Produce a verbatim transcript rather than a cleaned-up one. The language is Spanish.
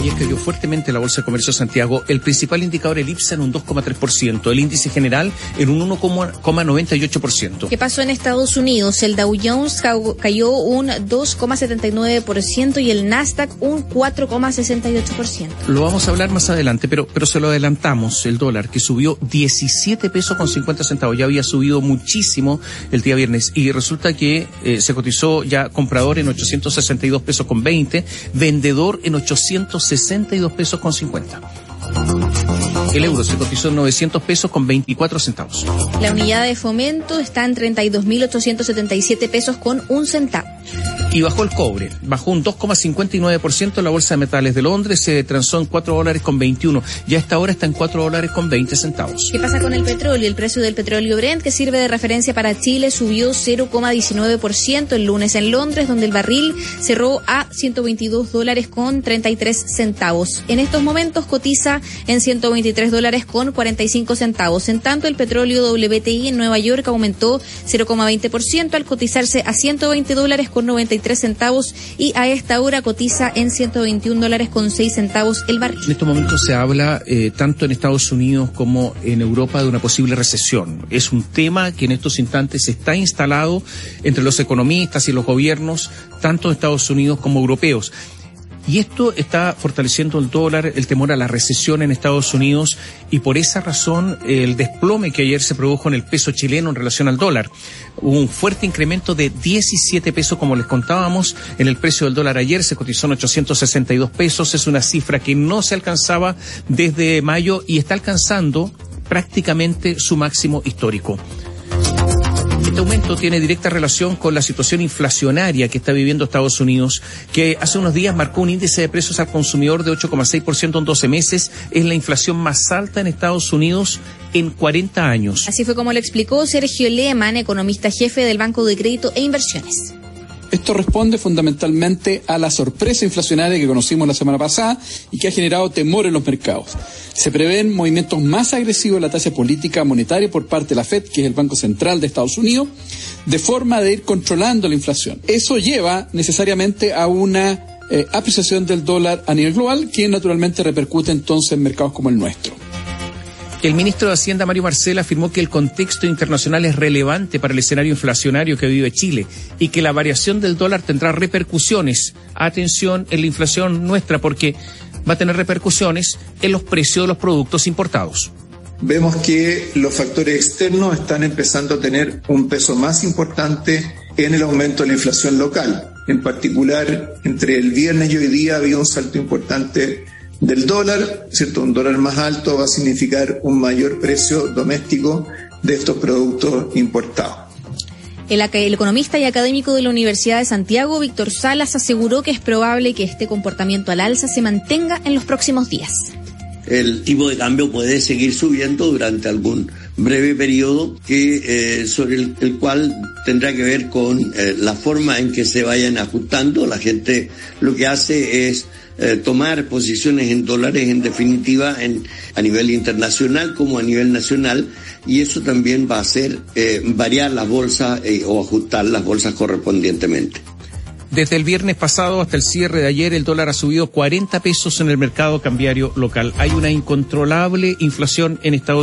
Ayer cayó fuertemente la Bolsa de Comercio de Santiago. El principal indicador, el IPSA, en un dos coma tres por ciento. El índice general en un uno coma noventa y ocho por ciento. ¿Qué pasó en Estados Unidos? El Dow Jones cayó un dos coma setenta y nueve por ciento y el Nasdaq un cuatro coma sesenta y ocho por ciento. Lo vamos a hablar más adelante, pero, pero se lo adelantamos. El dólar, que subió diecisiete pesos con cincuenta centavos. Ya había subido muchísimo el día viernes. Y resulta que eh, se cotizó ya comprador en ochocientos sesenta y dos pesos con veinte, vendedor en ochocientos sesenta y dos pesos con cincuenta. El euro se cotizó en novecientos pesos con veinticuatro centavos. La unidad de fomento está en treinta y dos mil ochocientos setenta y siete pesos con un centavo. Y bajó el cobre, bajó un dos coma cincuenta y nueve por ciento en la Bolsa de Metales de Londres, se transó en cuatro dólares con veintiuno, ya a esta hora está en cuatro dólares con veinte centavos. ¿Qué pasa con el petróleo? El precio del petróleo Brent, que sirve de referencia para Chile, subió cero coma diecinueve por ciento el lunes en Londres, donde el barril cerró a ciento veintidós dólares con treinta y tres centavos. En estos momentos cotiza en ciento veintitrés dólares con cuarenta y cinco centavos. En tanto, el petróleo W T I en Nueva York aumentó cero coma veinte por ciento al cotizarse a ciento veinte dólares con noventa y tres centavos y a esta hora cotiza en ciento veintiún dólares con seis centavos el barril. En estos momentos se habla eh, tanto en Estados Unidos como en Europa de una posible recesión. Es un tema que en estos instantes está instalado entre los economistas y los gobiernos, tanto de Estados Unidos como europeos. Y esto está fortaleciendo el dólar, el temor a la recesión en Estados Unidos, y por esa razón el desplome que ayer se produjo en el peso chileno en relación al dólar. Hubo un fuerte incremento de diecisiete pesos, como les contábamos, en el precio del dólar ayer, se cotizó en ochocientos sesenta y dos pesos, es una cifra que no se alcanzaba desde mayo y está alcanzando prácticamente su máximo histórico. Este aumento tiene directa relación con la situación inflacionaria que está viviendo Estados Unidos, que hace unos días marcó un índice de precios al consumidor de ocho coma seis por ciento en doce meses. Es la inflación más alta en Estados Unidos en cuarenta años. Así fue como lo explicó Sergio Lehmann, economista jefe del Banco de Crédito e Inversiones. Esto responde fundamentalmente a la sorpresa inflacionaria que conocimos la semana pasada y que ha generado temor en los mercados. Se prevén movimientos más agresivos en la tasa política monetaria por parte de la Fed, que es el Banco Central de Estados Unidos, de forma de ir controlando la inflación. Eso lleva necesariamente a una eh, apreciación del dólar a nivel global, que naturalmente repercute entonces en mercados como el nuestro. El ministro de Hacienda, Mario Marcel, afirmó que el contexto internacional es relevante para el escenario inflacionario que vive Chile y que la variación del dólar tendrá repercusiones, atención, en la inflación nuestra, porque va a tener repercusiones en los precios de los productos importados. Vemos que los factores externos están empezando a tener un peso más importante en el aumento de la inflación local. En particular, entre el viernes y hoy día ha habido un salto importante del dólar, ¿cierto? Un dólar más alto va a significar un mayor precio doméstico de estos productos importados. El, el economista y académico de la Universidad de Santiago, Víctor Salas, aseguró que es probable que este comportamiento al alza se mantenga en los próximos días. El tipo de cambio puede seguir subiendo durante algún breve periodo que eh, sobre el, el cual tendrá que ver con eh, la forma en que se vayan ajustando. La gente lo que hace es eh, tomar posiciones en dólares, en definitiva, en, a nivel internacional como a nivel nacional, y eso también va a hacer eh, variar las bolsas eh, o ajustar las bolsas correspondientemente. Desde el viernes pasado hasta el cierre de ayer, el dólar ha subido cuarenta pesos en el mercado cambiario local. Hay una incontrolable inflación en Estados Unidos.